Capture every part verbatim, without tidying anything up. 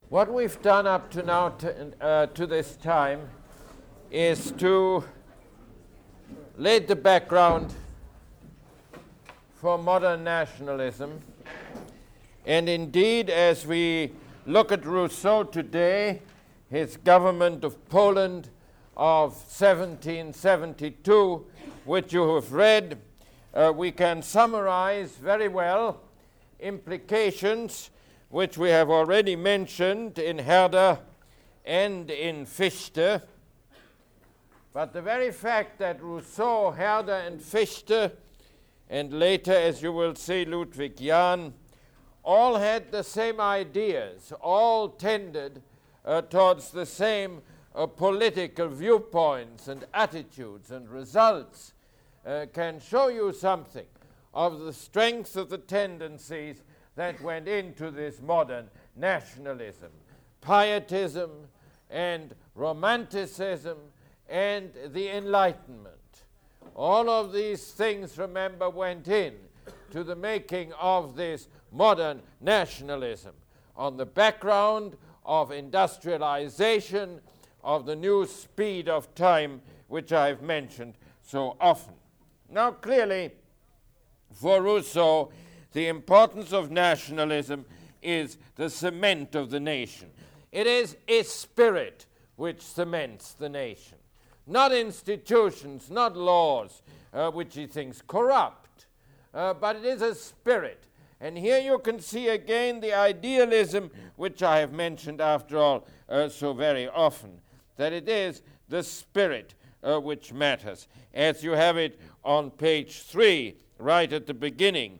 What we've done up to now, to, uh, to this time, is to lay the background for modern nationalism. And indeed, as we look at Rousseau today, his government of Poland of seventeen seventy-two, which you have read, uh, we can summarize very well implications which we have already mentioned in Herder and in Fichte. But the very fact that Rousseau, Herder, and Fichte, and later, as you will see, Ludwig Jahn, all had the same ideas, all tended uh, towards the same uh, political viewpoints and attitudes and results, uh, can show you something of the strength of the tendencies that went into this modern nationalism, pietism and romanticism and the Enlightenment. All of these things, remember, went in to the making of this modern nationalism on the background of industrialization, of the new speed of time, which I've mentioned so often. Now, clearly, for Rousseau, the importance of nationalism is the cement of the nation. It is a spirit which cements the nation, not institutions, not laws, uh, which he thinks corrupt, uh, but it is a spirit. And here you can see again the idealism which I have mentioned, after all, uh, so very often, that it is the spirit uh, which matters, as you have it on page three, right at the beginning.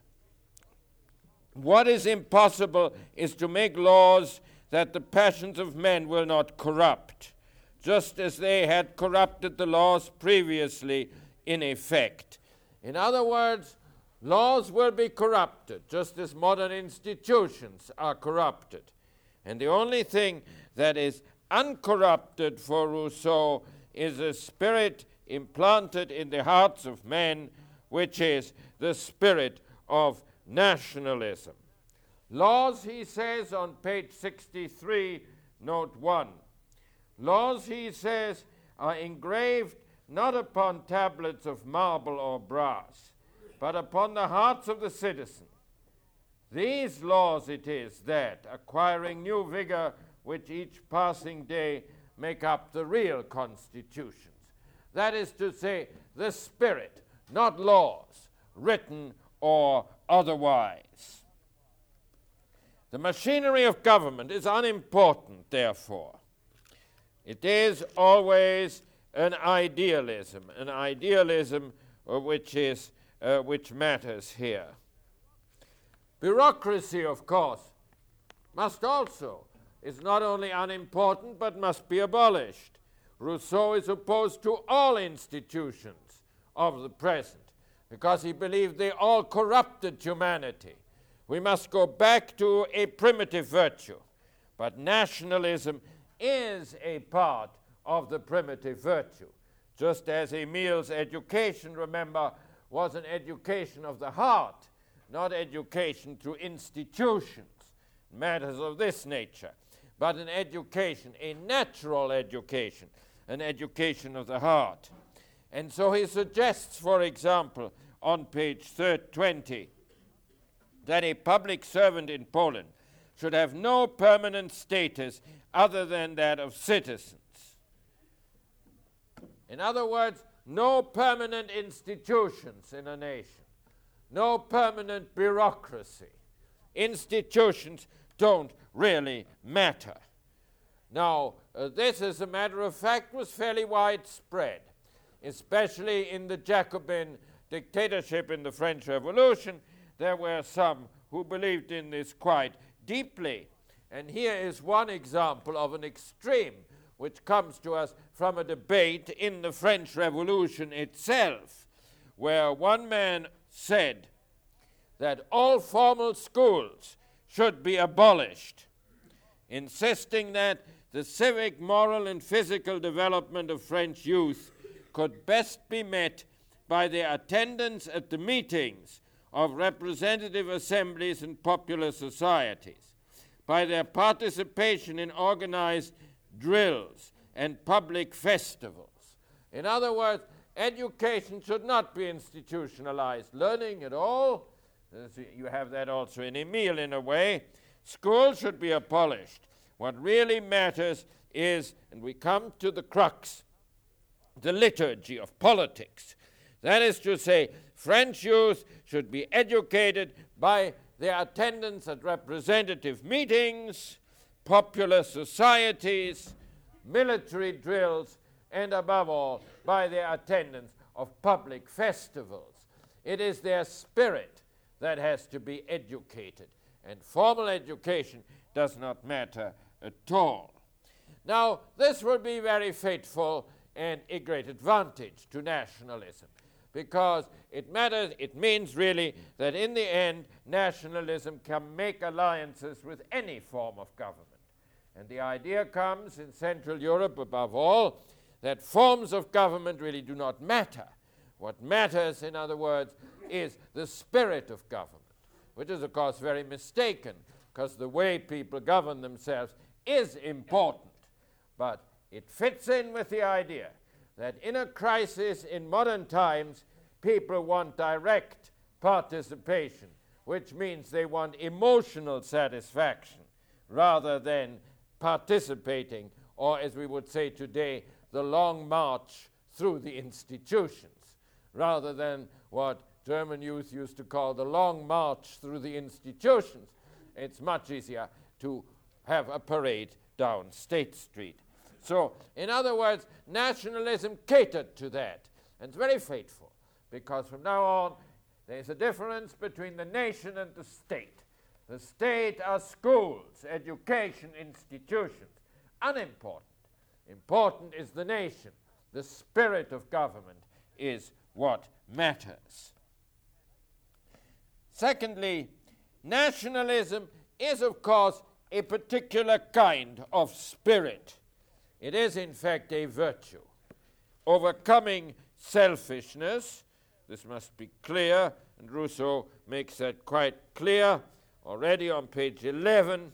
What is impossible is to make laws that the passions of men will not corrupt, just as they had corrupted the laws previously in effect. In other words, laws will be corrupted, just as modern institutions are corrupted. And the only thing that is uncorrupted for Rousseau is a spirit implanted in the hearts of men, which is the spirit of nationalism. Laws, he says on page sixty-three, note one. Laws, he says, are engraved not upon tablets of marble or brass, but upon the hearts of the citizen. These laws it is that, acquiring new vigor which each passing day, make up the real constitutions. That is to say, the spirit, not laws, written or otherwise. The machinery of government is unimportant, therefore. It is always an idealism, an idealism uh, which is uh, which matters here. Bureaucracy, of course, must also, is not only unimportant, but must be abolished. Rousseau is opposed to all institutions of the present, because he believed they all corrupted humanity. We must go back to a primitive virtue. But nationalism is a part of the primitive virtue, just as Emil's education, remember, was an education of the heart, not education through institutions, matters of this nature, but an education, a natural education, an education of the heart. And so he suggests, for example, on page twenty, that a public servant in Poland should have no permanent status other than that of citizens. In other words, no permanent institutions in a nation, no permanent bureaucracy. Institutions don't really matter. Now, uh, this, as a matter of fact, was fairly widespread, especially in the Jacobin dictatorship in the French Revolution. There were some who believed in this quite deeply. And here is one example of an extreme which comes to us from a debate in the French Revolution itself, where one man said that all formal schools should be abolished, insisting that the civic, moral, and physical development of French youth could best be met by their attendance at the meetings of representative assemblies and popular societies. by their participation in organized drills and public festivals. In other words, education should not be institutionalized learning at all. You have that also in Emile in a way. School should be abolished. What really matters is, and we come to the crux, the liturgy of politics. That is to say, French youth should be educated by their attendance at representative meetings, popular societies, military drills, and above all, by their attendance of public festivals. It is their spirit that has to be educated, and formal education does not matter at all. Now, this will be very fateful and a great advantage to nationalism, because it matters, it means really that in the end, nationalism can make alliances with any form of government. And the idea comes in Central Europe, above all, that forms of government really do not matter. What matters, in other words, is the spirit of government, which is, of course, very mistaken, because the way people govern themselves is important. But it fits in with the idea that in a crisis in modern times, people want direct participation, which means they want emotional satisfaction rather than participating, or as we would say today, the long march through the institutions, rather than what German youth used to call the long march through the institutions. It's much easier to have a parade down State Street. So, in other words, nationalism catered to that. And it's very fateful, because from now on, there's a difference between the nation and the state. The state are schools, education, institutions. Unimportant. Important is the nation. The spirit of government is what matters. Secondly, nationalism is, of course, a particular kind of spirit. It is, in fact, a virtue. Overcoming selfishness, this must be clear, and Rousseau makes that quite clear already on page eleven.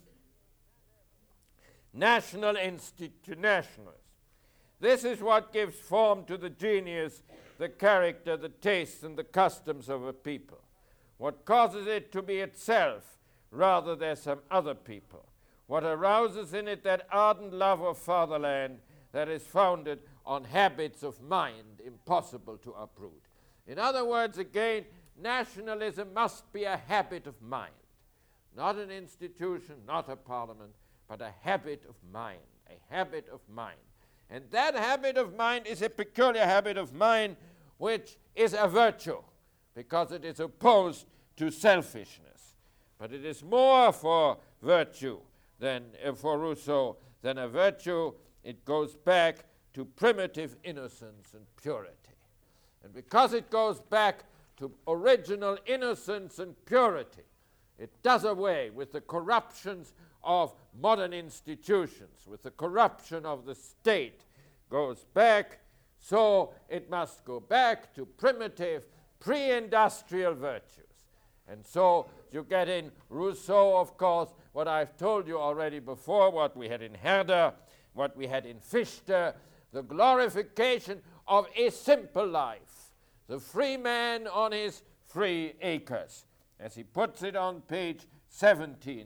National institutionalism. This is what gives form to the genius, the character, the tastes, and the customs of a people. What causes it to be itself rather than some other people. What arouses in it that ardent love of fatherland that is founded on habits of mind impossible to uproot. In other words, again, nationalism must be a habit of mind. Not an institution, not a parliament, but a habit of mind, a habit of mind. And that habit of mind is a peculiar habit of mind which is a virtue, because it is opposed to selfishness. But it is more for virtue than uh, for Rousseau than a virtue. It goes back to primitive innocence and purity. And because it goes back to original innocence and purity, it does away with the corruptions of modern institutions, with the corruption of the state, goes back, so it must go back to primitive, pre-industrial virtues. And so you get in Rousseau, of course, what I've told you already before, what we had in Herder, what we had in Fichte, the glorification of a simple life, the free man on his free acres, as he puts it on page seventeen.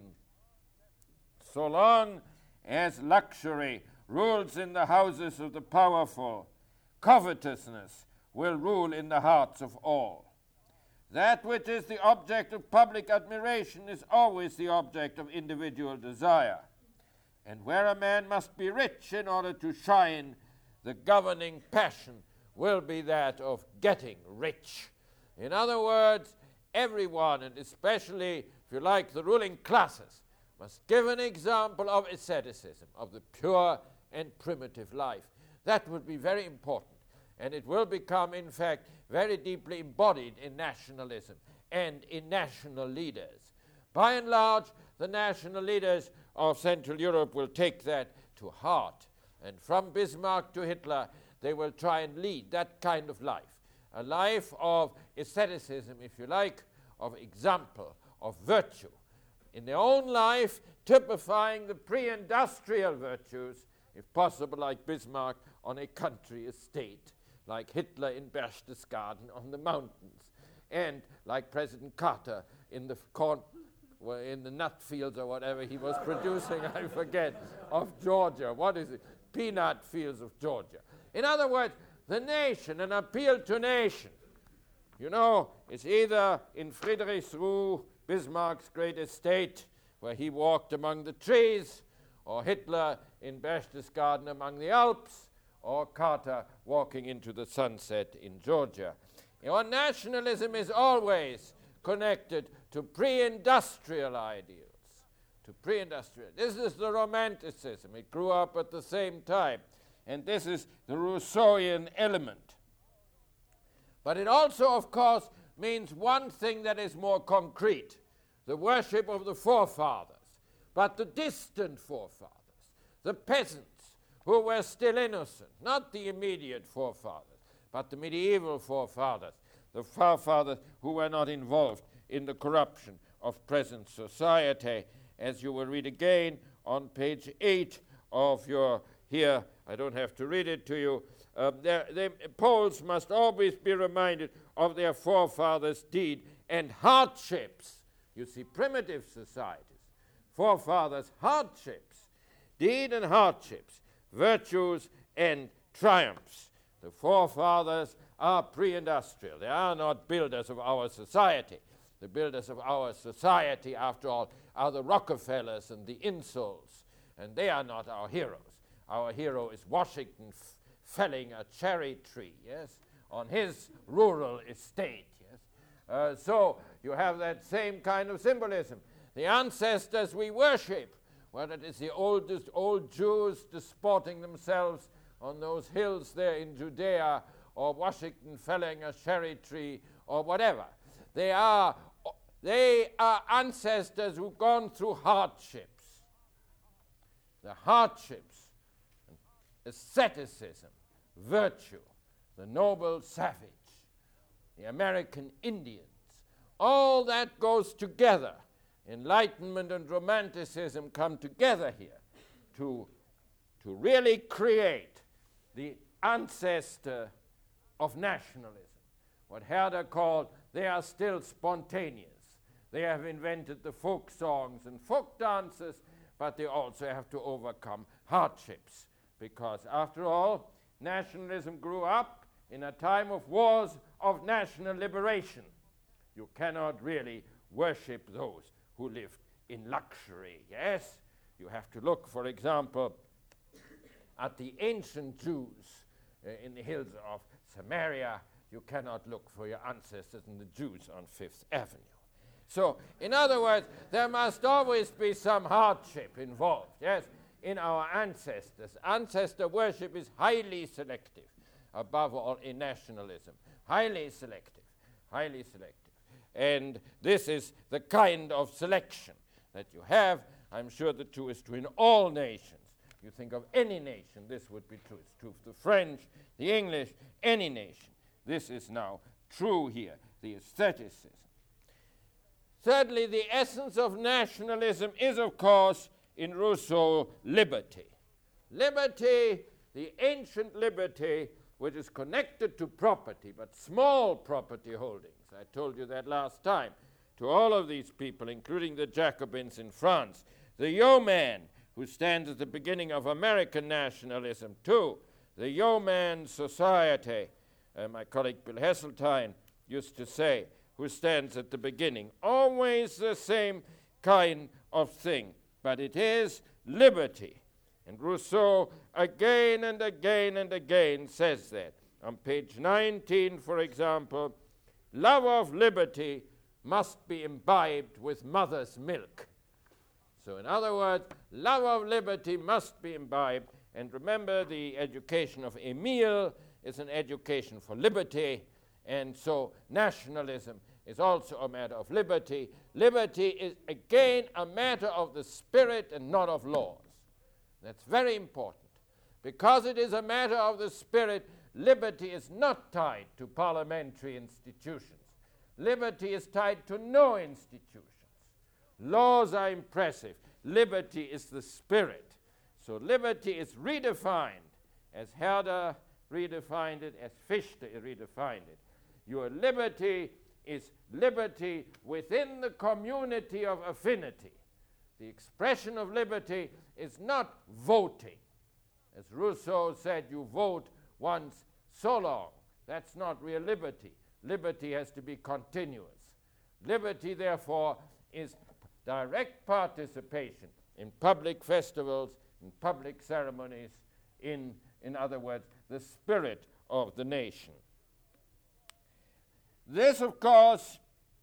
So long as luxury rules in the houses of the powerful, covetousness will rule in the hearts of all. That which is the object of public admiration is always the object of individual desire. And where a man must be rich in order to shine, the governing passion will be that of getting rich. In other words, everyone, and especially, if you like, the ruling classes, must give an example of asceticism, of the pure and primitive life. That would be very important, and it will become, in fact, very deeply embodied in nationalism and in national leaders. By and large, the national leaders of Central Europe will take that to heart, and from Bismarck to Hitler, they will try and lead that kind of life, a life of asceticism, if you like, of example, of virtue, in their own life, typifying the pre-industrial virtues, if possible like Bismarck on a country estate, like Hitler in Berchtesgaden on the mountains, and like President Carter in the corn, well, in the nut fields or whatever he was producing, I forget, of Georgia. What is it? Peanut fields of Georgia. In other words, the nation, an appeal to nation. You know, it's either in Friedrichsruh, Bismarck's great estate, where he walked among the trees, or Hitler in Berchtesgaden among the Alps, or Carter walking into the sunset in Georgia. Your nationalism is always connected to pre-industrial ideals, to pre-industrial. This is the Romanticism. It grew up at the same time, and this is the Rousseauian element. But it also, of course, means one thing that is more concrete, the worship of the forefathers, but the distant forefathers, the peasants who were still innocent, not the immediate forefathers, but the medieval forefathers, the forefathers who were not involved in the corruption of present society, as you will read again on page eight of your here. I don't have to read it to you. Um, the Poles must always be reminded of their forefathers' deed and hardships. You see, primitive societies, forefathers' hardships, deed and hardships, virtues and triumphs. The forefathers are pre-industrial. They are not builders of our society. The builders of our society, after all, are the Rockefellers and the Insuls, and they are not our heroes. Our hero is Washington f- felling a cherry tree, yes, on his rural estate, yes. Uh, so you have that same kind of symbolism. The ancestors we worship, whether it is the oldest old Jews disporting themselves on those hills there in Judea, or Washington felling a cherry tree, or whatever. They are, they are ancestors who've gone through hardships. The hardships, asceticism, virtue, the noble savage, the American Indians, all that goes together. Enlightenment and Romanticism come together here to, to really create the ancestor of nationalism. What Herder called, they are still spontaneous. They have invented the folk songs and folk dances, but they also have to overcome hardships. Because after all, nationalism grew up in a time of wars of national liberation. You cannot really worship those who lived in luxury, yes? You have to look, for example, at the ancient Jews uh, in the hills of Samaria. You cannot look for your ancestors in the Jews on Fifth Avenue. So, in other words, there must always be some hardship involved, yes, in our ancestors. Ancestor worship is highly selective, above all in nationalism. Highly selective, highly selective. And this is the kind of selection that you have. I'm sure the true is true in all nations. You think of any nation, this would be true. It's true of the French, the English, any nation. This is now true here, the aestheticism. Thirdly, the essence of nationalism is, of course, in Rousseau, liberty. Liberty, the ancient liberty, which is connected to property, but small property holdings. I told you that last time. To all of these people, including the Jacobins in France, the yeoman, who stands at the beginning of American nationalism too, the yeoman society, uh, my colleague Bill Heseltine used to say, who stands at the beginning. Always the same kind of thing, but it is liberty. And Rousseau again and again and again says that. On page nineteen, for example, love of liberty must be imbibed with mother's milk. So in other words, love of liberty must be imbibed. And remember, the education of Emile is an education for liberty. And so nationalism is also a matter of liberty. Liberty is, again, a matter of the spirit and not of laws. That's very important. Because it is a matter of the spirit, liberty is not tied to parliamentary institutions. Liberty is tied to no institutions. Laws are impressive. Liberty is the spirit. So liberty is redefined as Herder redefined it, as Fichte redefined it. Your liberty is liberty within the community of affinity. The expression of liberty is not voting. As Rousseau said, you vote once so long. That's not real liberty. Liberty has to be continuous. Liberty, therefore, is direct participation in public festivals, in public ceremonies, in, in other words, the spirit of the nation. This, of course,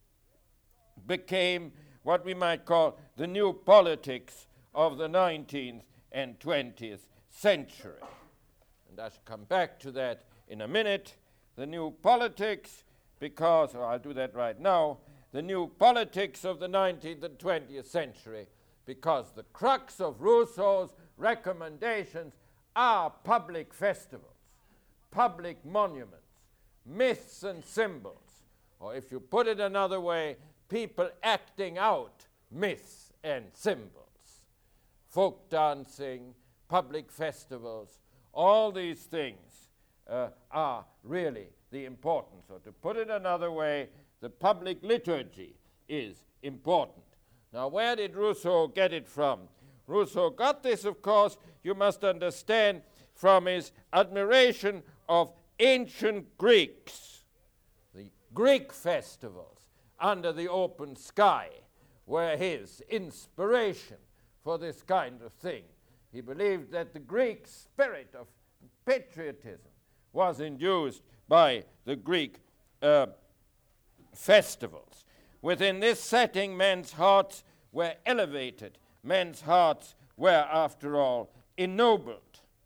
became what we might call the new politics of the nineteenth and twentieth century. And I shall come back to that in a minute. The new politics, because, or I'll do that right now, the new politics of the nineteenth and twentieth century, because the crux of Rousseau's recommendations are public festivals, public monuments, myths and symbols, or if you put it another way, people acting out myths and symbols. Folk dancing, public festivals, all these things uh, are really the importance. Or to put it another way, the public liturgy is important. Now, where did Rousseau get it from? Rousseau got this, of course, you must understand, from his admiration of ancient Greeks. The Greek festivals under the open sky were his inspiration for this kind of thing. He believed that the Greek spirit of patriotism was induced by the Greek uh, festivals. Within this setting, men's hearts were elevated. Men's hearts were, after all, ennobled.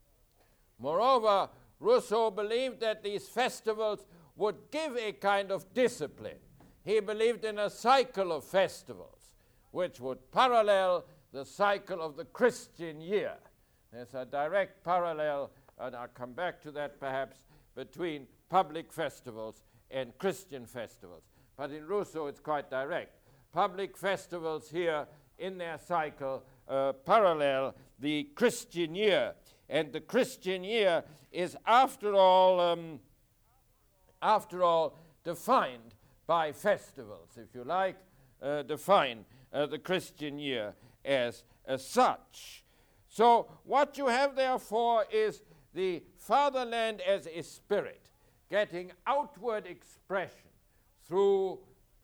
Moreover, Rousseau believed that these festivals would give a kind of discipline. He believed in a cycle of festivals, which would parallel the cycle of the Christian year. There's a direct parallel, and I'll come back to that perhaps, between public festivals and Christian festivals. But in Rousseau, it's quite direct. Public festivals here in their cycle uh, parallel the Christian year. And the Christian year is, after all, um, after all, defined by festivals, if you like, uh, define uh, the Christian year as, as such. So what you have, therefore, is the fatherland as a spirit, getting outward expression through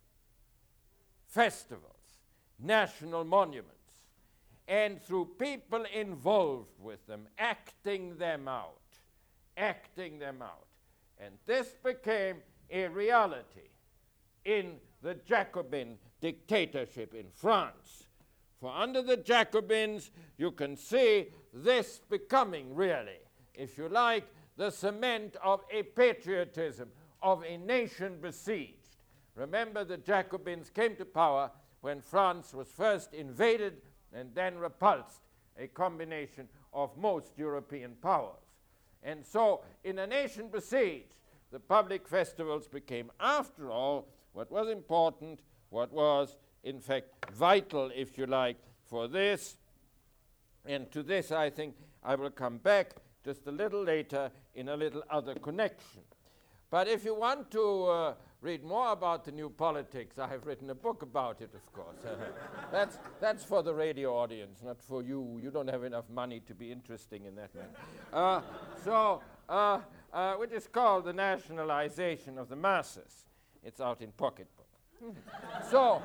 festivals, national monuments, and through people involved with them, acting them out, acting them out. And this became a reality in the Jacobin dictatorship in France. For under the Jacobins, you can see this becoming really, if you like, the cement of a patriotism, of a nation besieged. Remember, the Jacobins came to power when France was first invaded and then repulsed, a combination of most European powers. And so, in a nation besieged, the public festivals became, after all, what was important, what was, in fact, vital, if you like, for this. And to this, I think, I will come back just a little later in a little other connection. But if you want to uh, read more about the new politics, I have written a book about it, of course. that's, that's for the radio audience, not for you. You don't have enough money to be interesting in that man. Uh, so, uh, uh, which is called The Nationalization of the Masses. It's out in Pocketbook. So,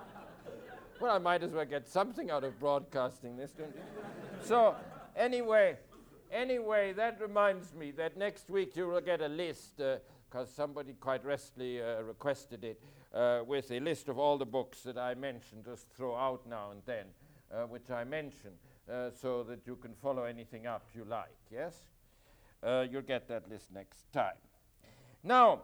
well, I might as well get something out of broadcasting this, don't you? So, anyway, anyway, that reminds me that next week you will get a list, because uh, somebody quite restfully uh, requested it, uh, with a list of all the books that I mentioned, just throw out now and then, uh, which I mentioned, uh, so that you can follow anything up you like, yes? Uh, you'll get that list next time. Now,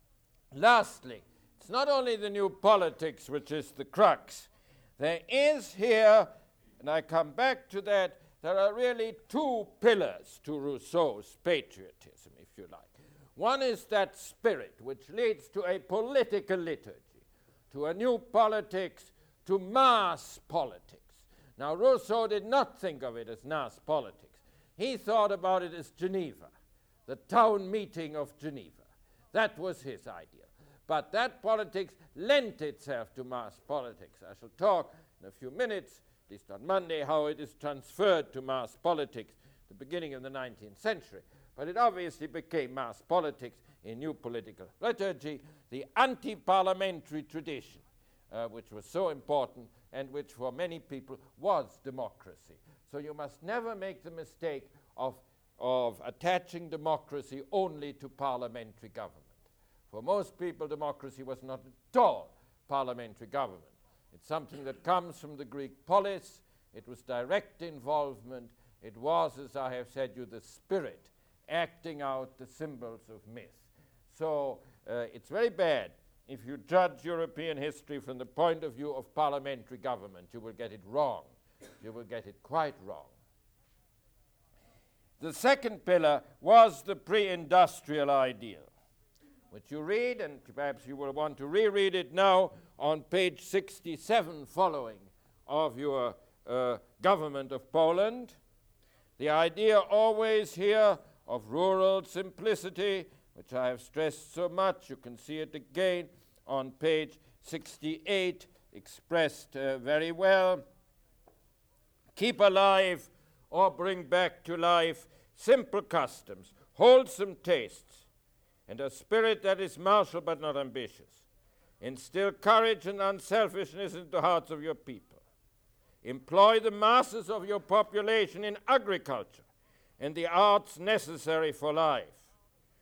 lastly, it's not only the new politics which is the crux. There is here, and I come back to that, there are really two pillars to Rousseau's patriotism, if you like. One is that spirit which leads to a political liturgy, to a new politics, to mass politics. Now, Rousseau did not think of it as mass politics. He thought about it as Geneva, the town meeting of Geneva. That was his idea. But that politics lent itself to mass politics. I shall talk in a few minutes, at least on Monday, how it is transferred to mass politics at the beginning of the nineteenth century. But it obviously became mass politics in new political liturgy, the anti-parliamentary tradition, uh, which was so important and which for many people was democracy. So you must never make the mistake of, of attaching democracy only to parliamentary government. For most people, democracy was not at all parliamentary government. It's something that comes from the Greek polis. It was direct involvement. It was, as I have said you, the spirit acting out the symbols of myth. So uh, it's very bad if you judge European history from the point of view of parliamentary government. You will get it wrong. You will get it quite wrong. The second pillar was the pre-industrial ideal, which you read, and perhaps you will want to reread it now on page sixty-seven following of your uh, Government of Poland. The idea always here of rural simplicity, which I have stressed so much, you can see it again on page sixty-eight, expressed uh, very well. Keep alive or bring back to life simple customs, wholesome tastes, and a spirit that is martial but not ambitious. Instill courage and unselfishness into the hearts of your people. Employ the masses of your population in agriculture and the arts necessary for life.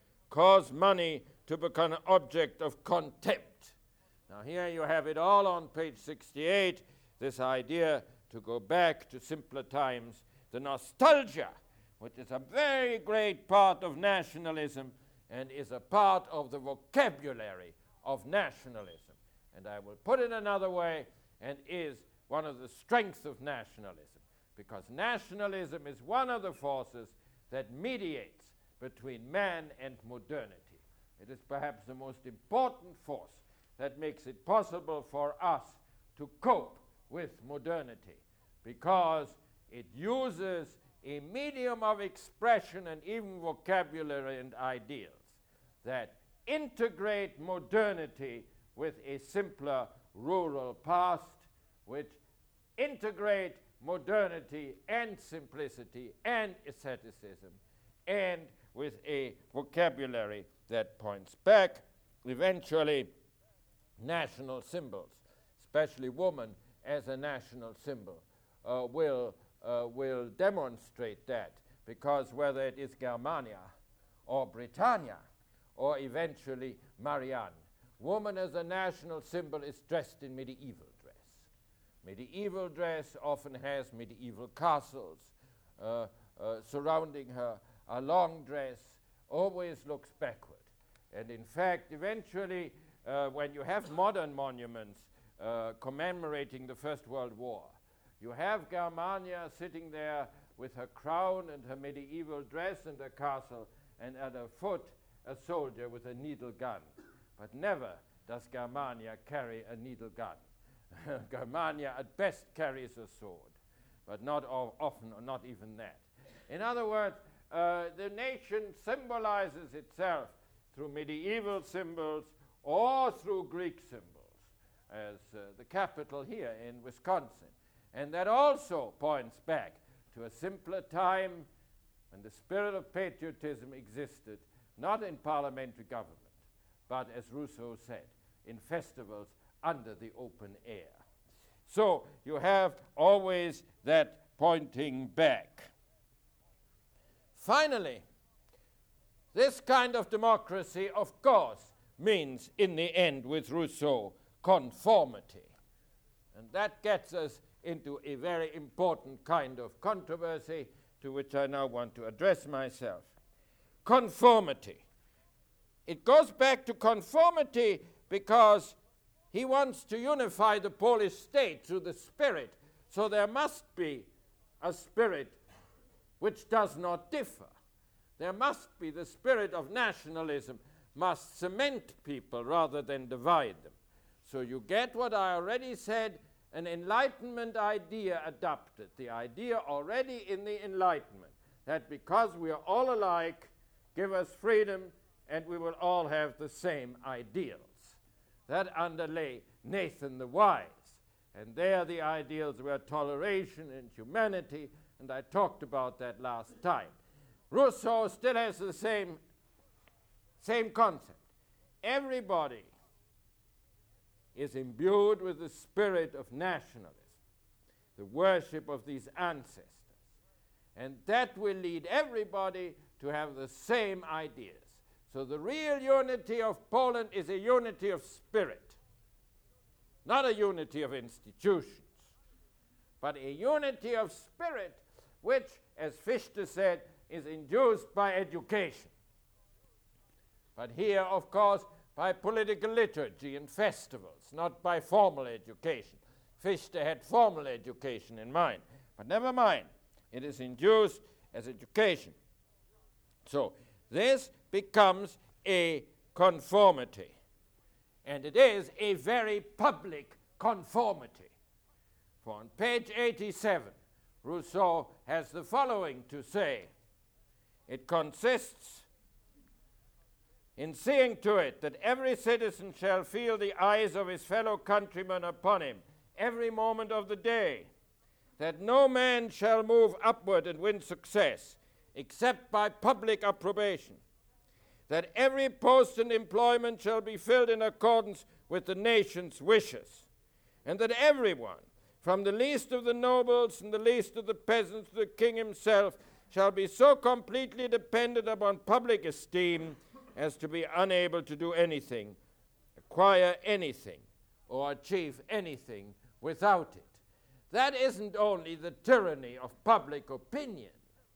Cause money to become an object of contempt. Now here you have it all on page sixty-eight, this idea to go back to simpler times, the nostalgia, which is a very great part of nationalism and is a part of the vocabulary of nationalism. And I will put it another way, and is one of the strengths of nationalism, because nationalism is one of the forces that mediates between man and modernity. It is perhaps the most important force that makes it possible for us to cope with modernity, because it uses a medium of expression and even vocabulary and ideals that integrate modernity with a simpler rural past, which integrate modernity and simplicity and asceticism, and with a vocabulary that points back. Eventually, national symbols, especially woman as a national symbol, uh, will, uh, will demonstrate that, because whether it is Germania or Britannia or eventually Marianne, woman as a national symbol is dressed in medieval dress. Medieval dress often has medieval castles uh, uh, surrounding her. A long dress always looks backward. And in fact, eventually, uh, when you have modern monuments uh, commemorating the First World War, you have Germania sitting there with her crown and her medieval dress and her castle, and at her foot a soldier with a needle gun. But never does Germania carry a needle gun. Germania at best carries a sword, but not o- often, or not even that. In other words, uh, the nation symbolizes itself through medieval symbols or through Greek symbols, as uh, the capital here in Wisconsin. And that also points back to a simpler time when the spirit of patriotism existed, not in parliamentary government, but, as Rousseau said, in festivals under the open air. So you have always that pointing back. Finally, this kind of democracy, of course, means, in the end, with Rousseau, conformity. And that gets us into a very important kind of controversy to which I now want to address myself. Conformity. It goes back to conformity because he wants to unify the Polish state through the spirit. So there must be a spirit which does not differ. There must be the spirit of nationalism, must cement people rather than divide them. So you get what I already said, an Enlightenment idea adopted, the idea already in the Enlightenment, that because we are all alike, give us freedom, and we will all have the same ideals. That underlay Nathan the Wise. And there the ideals were toleration and humanity, and I talked about that last time. Rousseau still has the same, same concept. Everybody is imbued with the spirit of nationalism, the worship of these ancestors. And that will lead everybody to have the same ideas. So the real unity of Poland is a unity of spirit, not a unity of institutions, but a unity of spirit which, as Fichte said, is induced by education. But here, of course, by political liturgy and festivals, not by formal education. Fichte had formal education in mind, but never mind. It is induced as education. So this becomes a conformity, and it is a very public conformity. For on page eighty-seven, Rousseau has the following to say. It consists in seeing to it that every citizen shall feel the eyes of his fellow countrymen upon him every moment of the day, that no man shall move upward and win success except by public approbation, that every post and employment shall be filled in accordance with the nation's wishes, and that everyone, from the least of the nobles and the least of the peasants to the king himself, shall be so completely dependent upon public esteem as to be unable to do anything, acquire anything, or achieve anything without it. That isn't only the tyranny of public opinion,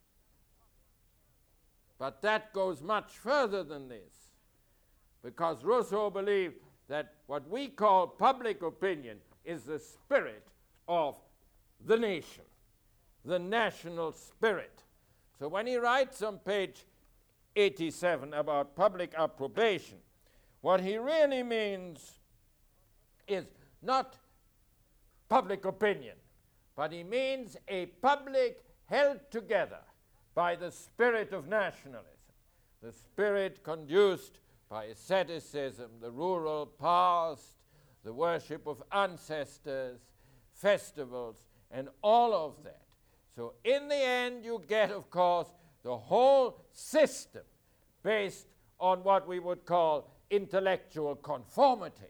but that goes much further than this, because Rousseau believed that what we call public opinion is the spirit of the nation, the national spirit. So when he writes on page eighty-seven about public approbation, what he really means is not public opinion, but he means a public held together by the spirit of nationalism, the spirit conduced by asceticism, the rural past, the worship of ancestors, festivals, and all of that. So in the end, you get, of course, the whole system based on what we would call intellectual conformity.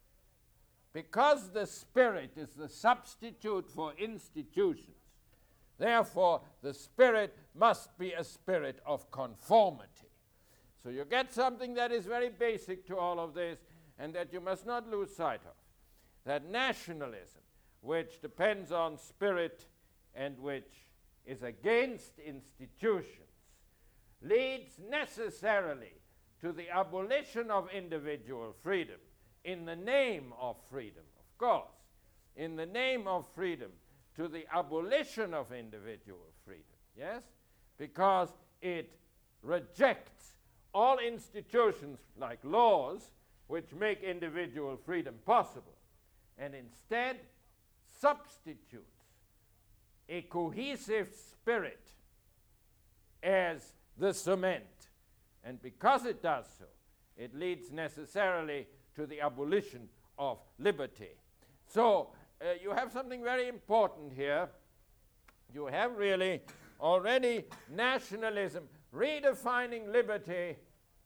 Because the spirit is the substitute for institutions, therefore the spirit must be a spirit of conformity. So you get something that is very basic to all of this, and that you must not lose sight of. That nationalism, which depends on spirit and which is against institutions, leads necessarily to the abolition of individual freedom in the name of freedom, of course, in the name of freedom, to the abolition of individual freedom, yes? Because it rejects all institutions like laws which make individual freedom possible, and instead substitutes a cohesive spirit as the cement. And because it does so, it leads necessarily to the abolition of liberty. So uh, you have something very important here. You have really already nationalism redefining liberty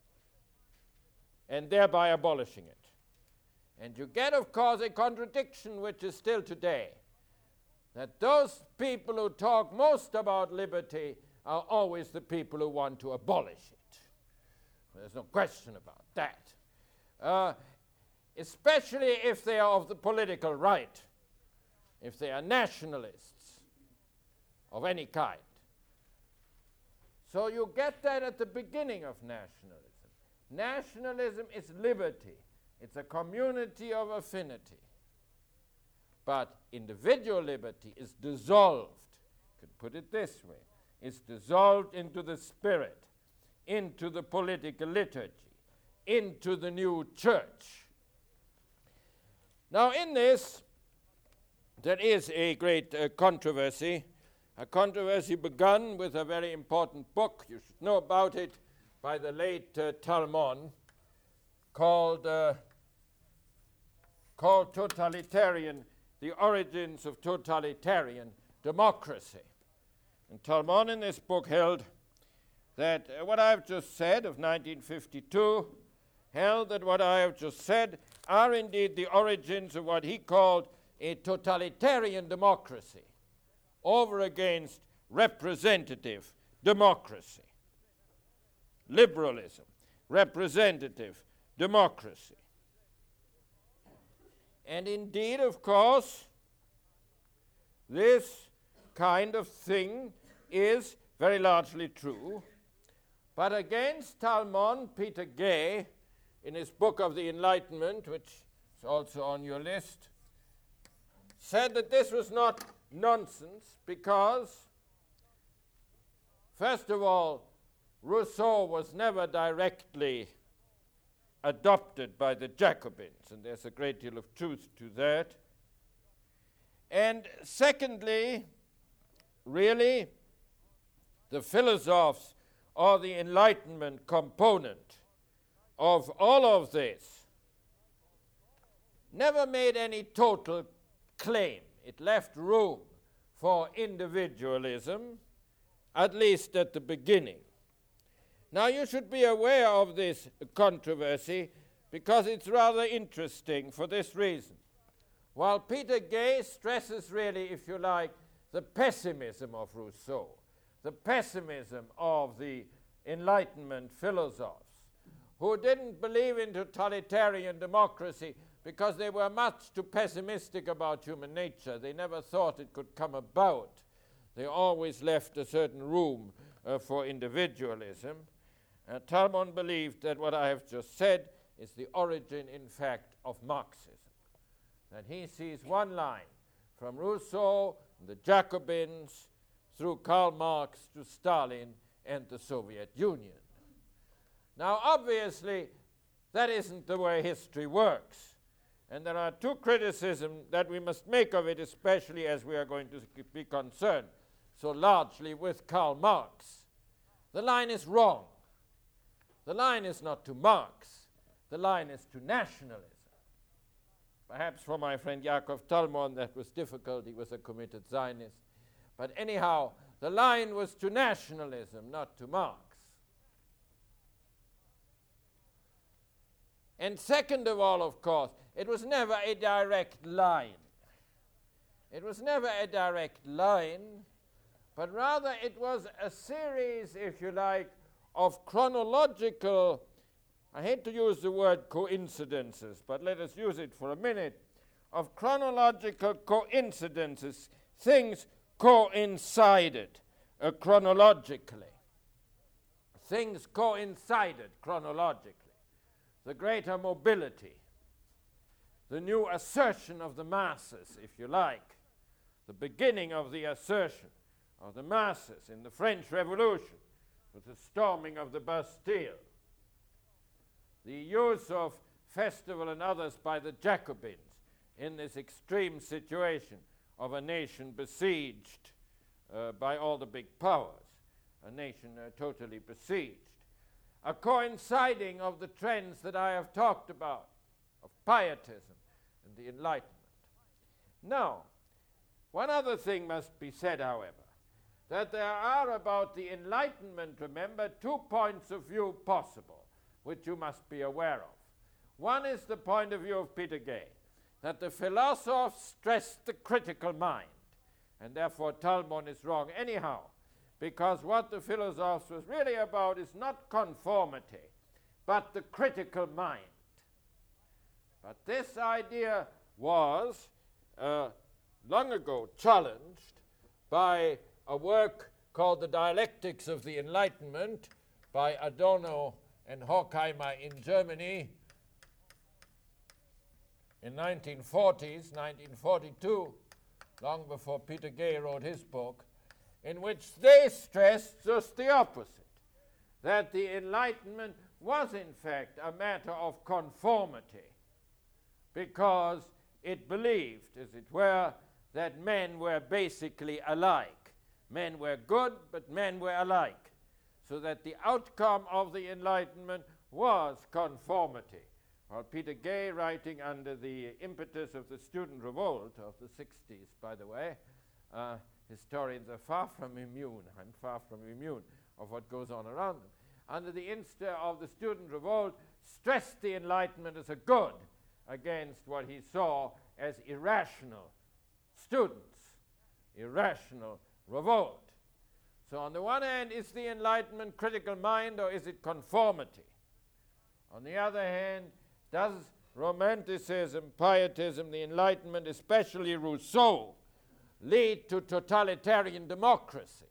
and thereby abolishing it. And you get, of course, a contradiction which is still today, that those people who talk most about liberty are always the people who want to abolish it. There's no question about that. Uh, especially if they are of the political right, if they are nationalists of any kind. So you get that at the beginning of nationalism. Nationalism is liberty. It's a community of affinity. But individual liberty is dissolved, you could put it this way, is dissolved into the spirit, into the political liturgy, into the new church. Now in this, there is a great uh, controversy, a controversy begun with a very important book, you should know about it, by the late uh, Talmon, called, uh, called Totalitarian, The Origins of Totalitarian Democracy. And Talmon in this book held that uh, what I've just said of nineteen fifty-two, held that what I have just said are indeed the origins of what he called a totalitarian democracy over against representative democracy. Liberalism, representative democracy. And indeed, of course, this kind of thing is very largely true. But against Talmon, Peter Gay, in his book of the Enlightenment, which is also on your list, said that this was not nonsense because, first of all, Rousseau was never directly adopted by the Jacobins, and there's a great deal of truth to that. And secondly, really, the philosophers or the Enlightenment component of all of this never made any total claim. It left room for individualism, at least at the beginning. Now you should be aware of this controversy because it's rather interesting for this reason. While Peter Gay stresses really, if you like, the pessimism of Rousseau, the pessimism of the Enlightenment philosophers, who didn't believe in totalitarian democracy because they were much too pessimistic about human nature. They never thought it could come about. They always left a certain room uh, for individualism. Uh, Talmon believed that what I have just said is the origin, in fact, of Marxism. That he sees one line from Rousseau, the Jacobins, through Karl Marx to Stalin and the Soviet Union. Now, obviously, that isn't the way history works. And there are two criticisms that we must make of it, especially as we are going to be concerned so largely with Karl Marx. The line is wrong. The line is not to Marx. The line is to nationalism. Perhaps for my friend Yaakov Talmon that was difficult. He was a committed Zionist. But anyhow, the line was to nationalism, not to Marx. And second of all, of course, it was never a direct line. It was never a direct line, but rather it was a series, if you like, of chronological, I hate to use the word coincidences, but let us use it for a minute, of chronological coincidences. Things coincided uh, chronologically. Things coincided chronologically. The greater mobility, the new assertion of the masses, if you like, the beginning of the assertion of the masses in the French Revolution with the storming of the Bastille, the use of festival and others by the Jacobins in this extreme situation of a nation besieged uh, by all the big powers, a nation uh, totally besieged. A coinciding of the trends that I have talked about, of pietism and the Enlightenment. Now, one other thing must be said, however, that there are about the Enlightenment, remember, two points of view possible, which you must be aware of. One is the point of view of Peter Gay, that the philosophers stressed the critical mind, and therefore Talmon is wrong anyhow, because what the philosophers was really about is not conformity, but the critical mind. But this idea was uh, long ago challenged by a work called The Dialectics of the Enlightenment by Adorno and Horkheimer in Germany in nineteen forties, nineteen forty-two, long before Peter Gay wrote his book, in which they stressed just the opposite, that the Enlightenment was in fact a matter of conformity, because it believed, as it were, that men were basically alike. Men were good, but men were alike. So that the outcome of the Enlightenment was conformity. Well, Peter Gay, writing under the impetus of the student revolt of the sixties, by the way, uh, historians are far from immune, I'm far from immune of what goes on around them. Under the instar of the student revolt, stressed the Enlightenment as a good against what he saw as irrational students, irrational revolt. So on the one hand, is the Enlightenment critical mind or is it conformity? On the other hand, does Romanticism, Pietism, the Enlightenment, especially Rousseau, lead to totalitarian democracy?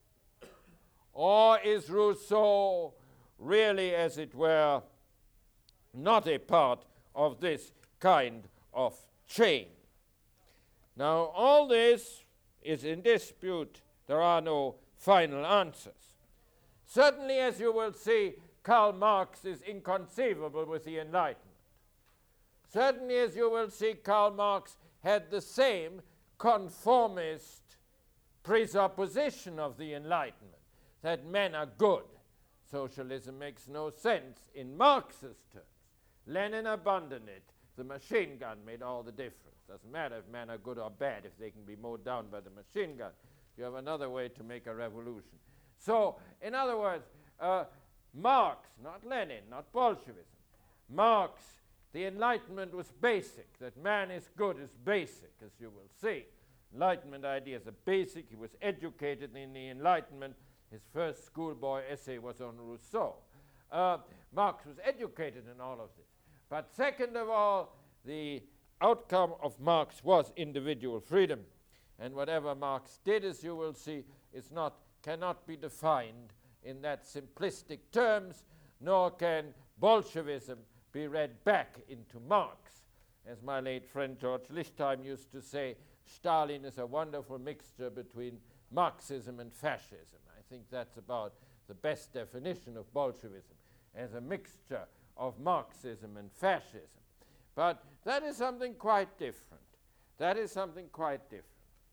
Or is Rousseau really, as it were, not a part of this kind of chain? Now, all this is in dispute. There are no final answers. Certainly, as you will see, Karl Marx is inconceivable with the Enlightenment. Certainly, as you will see, Karl Marx had the same conformist presupposition of the Enlightenment, that men are good. Socialism makes no sense in Marxist terms. Lenin abandoned it. The machine gun made all the difference. Doesn't matter if men are good or bad, if they can be mowed down by the machine gun. You have another way to make a revolution. So, in other words, uh, Marx, not Lenin, not Bolshevism, Marx, the Enlightenment was basic, that man is good is basic, as you will see. Enlightenment ideas are basic. He was educated in the Enlightenment. His first schoolboy essay was on Rousseau. Uh, Marx was educated in all of this. But second of all, the outcome of Marx was individual freedom. And whatever Marx did, as you will see, is not, cannot be defined in that simplistic terms, nor can Bolshevism be read back into Marx. As my late friend George Lichtheim used to say, Stalin is a wonderful mixture between Marxism and fascism. I think that's about the best definition of Bolshevism, as a mixture of Marxism and fascism. But that is something quite different. That is something quite different.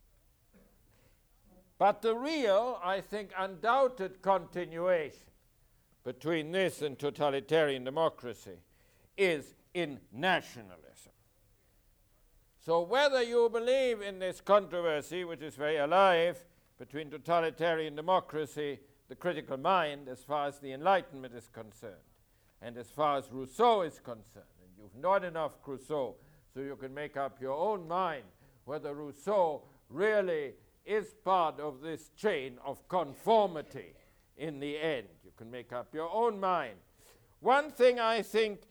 But the real, I think, undoubted continuation between this and totalitarian democracy is in nationalism. So whether you believe in this controversy, which is very alive, between totalitarian democracy, the critical mind, as far as the Enlightenment is concerned, and as far as Rousseau is concerned, and you've not enough Rousseau, so you can make up your own mind whether Rousseau really is part of this chain of conformity in the end. You can make up your own mind. One thing I think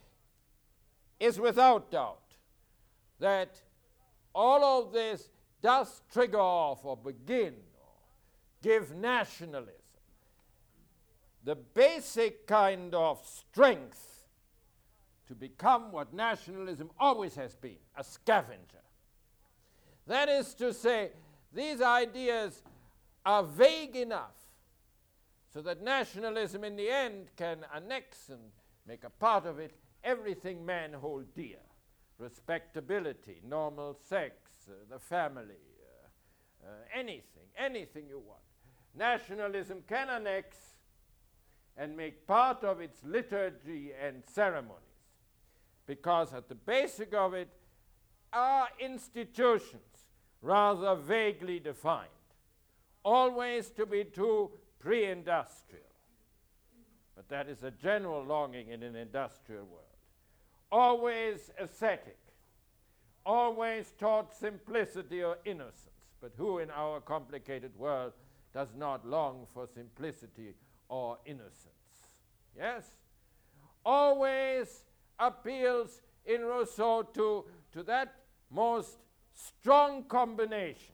is without doubt, that all of this does trigger off or begin or give nationalism the basic kind of strength to become what nationalism always has been, a scavenger. That is to say, these ideas are vague enough so that nationalism in the end can annex and make a part of it everything men hold dear. Respectability, normal sex, uh, the family, uh, uh, anything, anything you want. Nationalism can annex and make part of its liturgy and ceremonies, because at the basic of it are institutions rather vaguely defined, always to be too pre-industrial. But that is a general longing in an industrial world. Always ascetic, always taught simplicity or innocence. But who in our complicated world does not long for simplicity or innocence? Yes? Always appeals in Rousseau to, to that most strong combination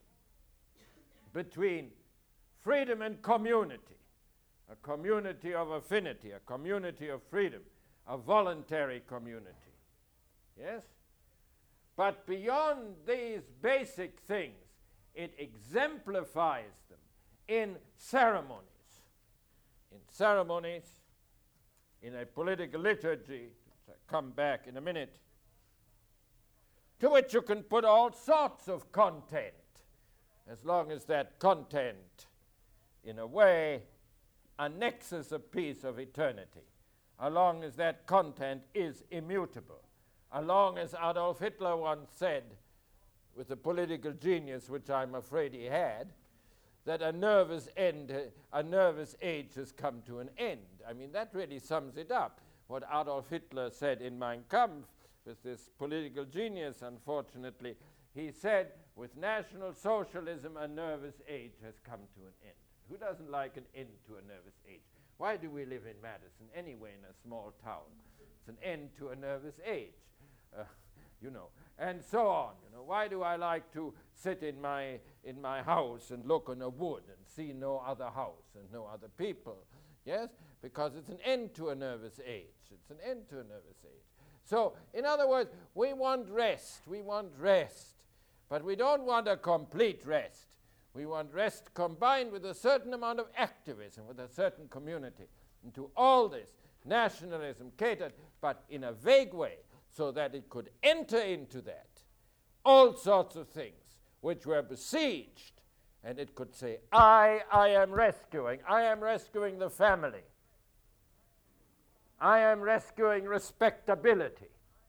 between freedom and community, a community of affinity, a community of freedom, a voluntary community. Yes? But beyond these basic things, it exemplifies them in ceremonies. In ceremonies, in a political liturgy, which I come back in a minute, to which you can put all sorts of content. as long as that content, in a way, annexes a piece of eternity, as long as that content is immutable, as long as Adolf Hitler once said, with the political genius which I'm afraid he had, that a nervous end, a nervous age has come to an end. I mean, that really sums it up. What Adolf Hitler said in Mein Kampf, with this political genius, unfortunately, he said, with National Socialism, a nervous age has come to an end. Who doesn't like an end to a nervous age? Why do we live in Madison anyway, in a small town? It's an end to a nervous age, uh, you know, and so on. You know, why do I like to sit in my in my house and look on a wood and see no other house and no other people? Yes, because it's an end to a nervous age. It's an end to a nervous age. So, in other words, we want rest. We want rest, but we don't want a complete rest. We want rest combined with a certain amount of activism, with a certain community. And to all this, nationalism catered, but in a vague way, so that it could enter into that all sorts of things which were besieged, and it could say, I, I am rescuing, I am rescuing the family. I am rescuing respectability.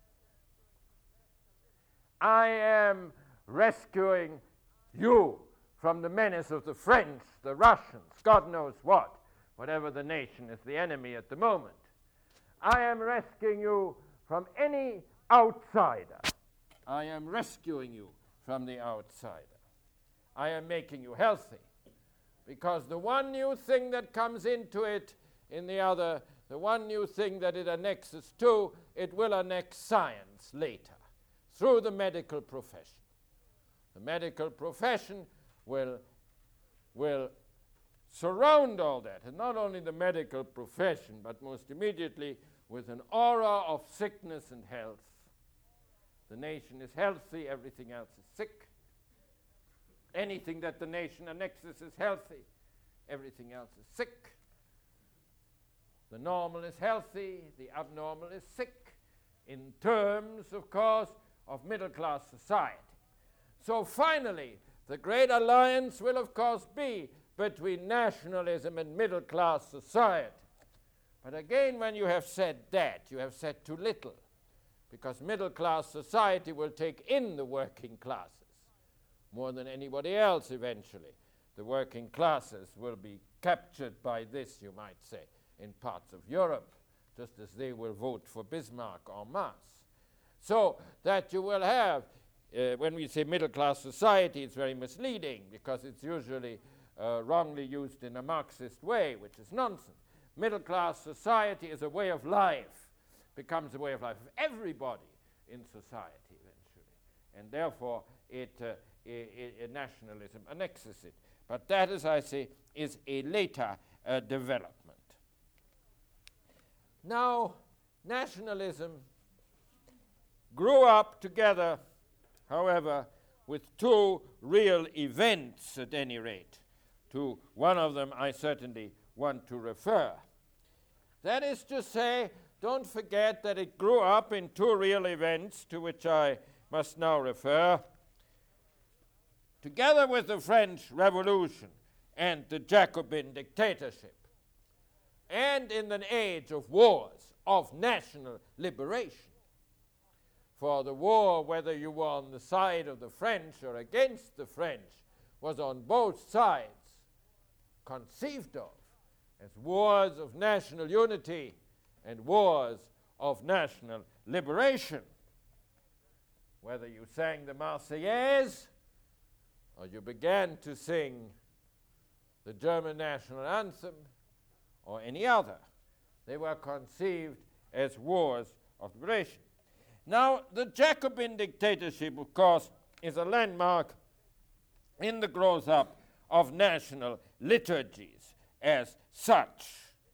I am rescuing you from the menace of the French, the Russians, God knows what, whatever the nation is the enemy at the moment. I am rescuing you from any outsider. I am rescuing you from the outsider. I am making you healthy. Because the one new thing that comes into it in the other, the one new thing that it annexes to, it will annex science later, through the medical profession. The medical profession will, will surround all that, and not only the medical profession, but most immediately with an aura of sickness and health. The nation is healthy, everything else is sick. Anything that the nation annexes is healthy, everything else is sick. The normal is healthy, the abnormal is sick, in terms, of course, of middle-class society. So finally, the great alliance will, of course, be between nationalism and middle-class society. But again, when you have said that, you have said too little, because middle-class society will take in the working classes more than anybody else eventually. The working classes will be captured by this, you might say, in parts of Europe, just as they will vote for Bismarck en masse. So that you will have, uh, when we say middle-class society, it's very misleading, because it's usually uh, wrongly used in a Marxist way, which is nonsense. Middle-class society is a way of life, becomes a way of life of everybody in society eventually. And therefore, it, uh, I- I- nationalism annexes it. But that, as I say, is a later uh, development. Now, nationalism grew up together, however, with two real events at any rate. To one of them I certainly want to refer. That is to say, don't forget that it grew up in two real events to which I must now refer. Together with the French Revolution and the Jacobin dictatorship, and in an age of wars, of national liberation. For the war, whether you were on the side of the French or against the French, was on both sides conceived of as wars of national unity and wars of national liberation. Whether you sang the Marseillaise or you began to sing the German national anthem or any other, they were conceived as wars of liberation. Now, the Jacobin dictatorship, of course, is a landmark in the growth up of national liturgies as such.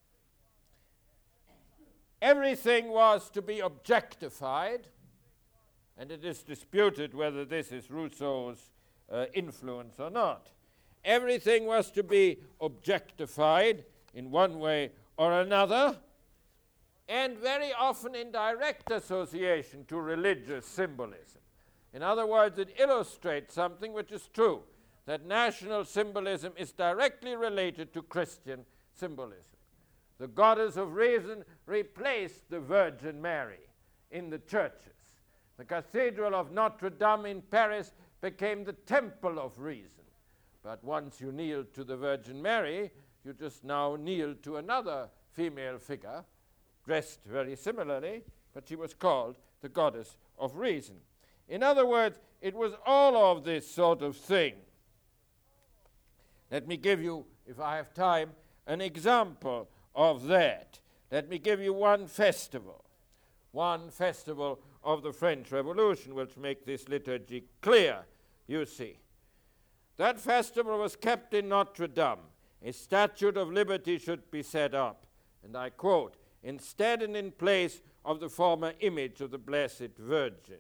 Everything was to be objectified, and it is disputed whether this is Rousseau's uh, influence or not. Everything was to be objectified in one way or another, and very often in direct association to religious symbolism. In other words, it illustrates something which is true, that national symbolism is directly related to Christian symbolism. The goddess of reason replaced the Virgin Mary in the churches. The Cathedral of Notre Dame in Paris became the temple of reason. But once you kneel to the Virgin Mary, you just now kneel to another female figure, dressed very similarly, but she was called the goddess of reason. In other words, it was all of this sort of thing. Let me give you, if I have time, an example of that. Let me give you one festival, one festival of the French Revolution, which make this liturgy clear, you see. That festival was kept in Notre Dame. A statue of liberty should be set up, and I quote, instead and in place of the former image of the Blessed Virgin.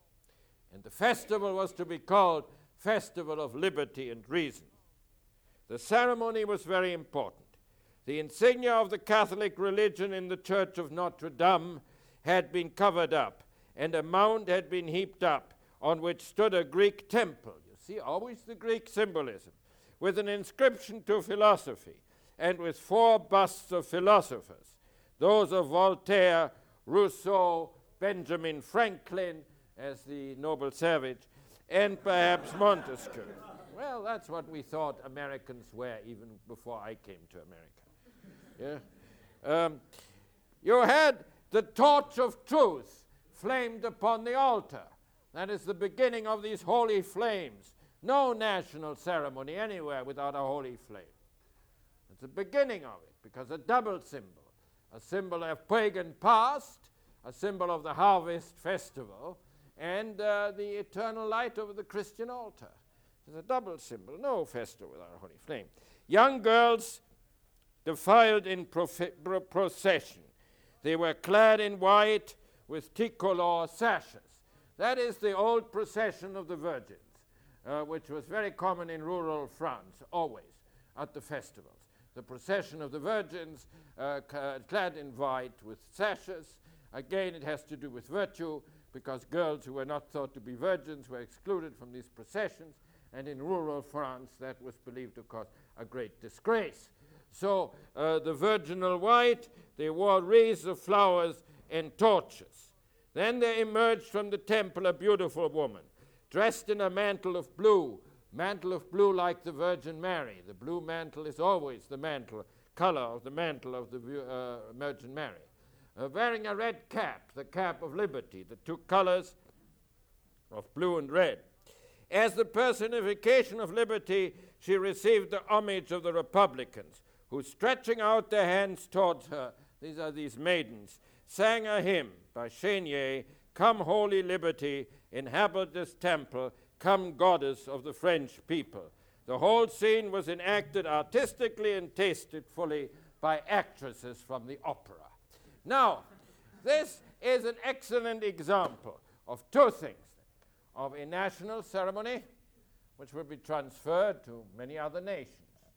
And the festival was to be called Festival of Liberty and Reason. The ceremony was very important. The insignia of the Catholic religion in the Church of Notre Dame had been covered up, and a mound had been heaped up on which stood a Greek temple. You see, always the Greek symbolism, with an inscription to philosophy, and with four busts of philosophers, those of Voltaire, Rousseau, Benjamin Franklin, as the noble savage, and perhaps Montesquieu. Well, that's what we thought Americans were even before I came to America. Yeah? Um, you had the torch of truth flamed upon the altar. That is the beginning of these holy flames. No national ceremony anywhere without a holy flame. It's the beginning of it, because a double symbol, a symbol of pagan past, a symbol of the harvest festival, and uh, the eternal light over the Christian altar. It's a double symbol, no festival without a holy flame. Young girls defiled in profe- pro- procession. They were clad in white with tricolor sashes. That is the old procession of the Virgins, uh, which was very common in rural France, always, at the festivals. The procession of the Virgins, uh, c- clad in white with sashes. Again, it has to do with virtue, because girls who were not thought to be virgins were excluded from these processions, and in rural France, that was believed to cause a great disgrace. So uh, the virginal white, they wore wreaths of flowers and torches. Then there emerged from the temple a beautiful woman, dressed in a mantle of blue, mantle of blue like the Virgin Mary. The blue mantle is always the mantle, color of the mantle of the uh, Virgin Mary. Uh, wearing a red cap, the cap of liberty, the two colors of blue and red. As the personification of liberty, she received the homage of the Republicans, who, stretching out their hands towards her, these are these maidens, sang a hymn by Chénier, "Come, Holy Liberty, inhabit this temple, come, goddess of the French people." The whole scene was enacted artistically and tastefully by actresses from the opera. Now, this is an excellent example of two things: of a national ceremony, which will be transferred to many other nations,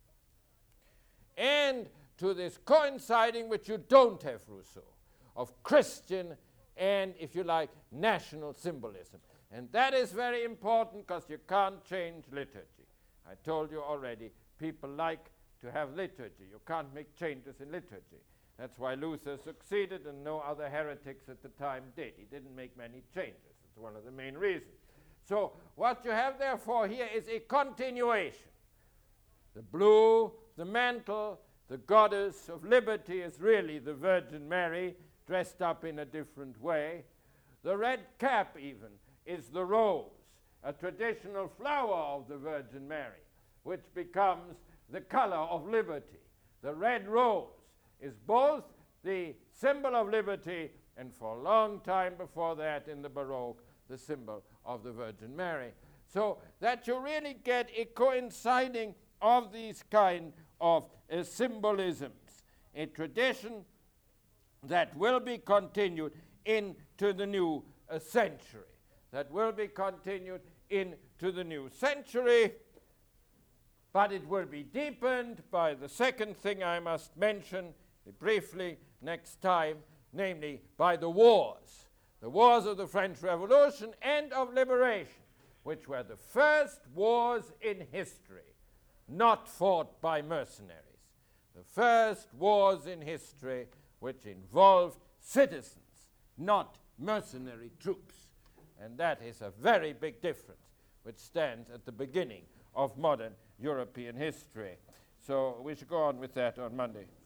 and to this coinciding, which you don't have, Rousseau, of Christian and, if you like, national symbolism. And that is very important, because you can't change liturgy. I told you already, people like to have liturgy. You can't make changes in liturgy. That's why Luther succeeded and no other heretics at the time did. He didn't make many changes. It's one of the main reasons. So what you have therefore here is a continuation. The blue, the mantle, the goddess of liberty is really the Virgin Mary dressed up in a different way. The red cap even is the rose, a traditional flower of the Virgin Mary, which becomes the color of liberty. The red rose is both the symbol of liberty and, for a long time before that in the Baroque, the symbol of the Virgin Mary. So that you really get a coinciding of these kind of uh, symbolisms, a tradition that will be continued into the new uh, century, that will be continued into the new century, but it will be deepened by the second thing I must mention briefly next time, namely by the wars, the wars of the French Revolution and of liberation. which were the first wars in history not fought by mercenaries. The first wars in history which involved citizens, not mercenary troops. And that is a very big difference, which stands at the beginning of modern European history. So we should go on with that on Monday.